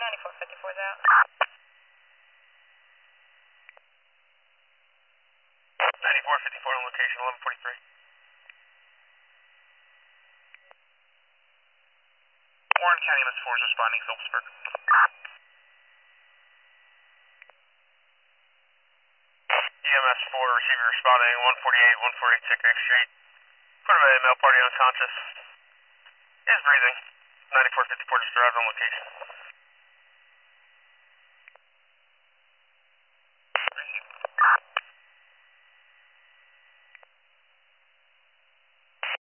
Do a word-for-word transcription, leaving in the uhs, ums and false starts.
ninety-four fifty-four is out. ninety-four fifty-four on location, eleven forty-three. Warren County M S four is responding, Phillipsburg. E M S four receiver responding, one forty-eight, one forty-eight Sycamore Street. Front of a male party unconscious. Is breathing. ninety-four fifty-four just arrived on location.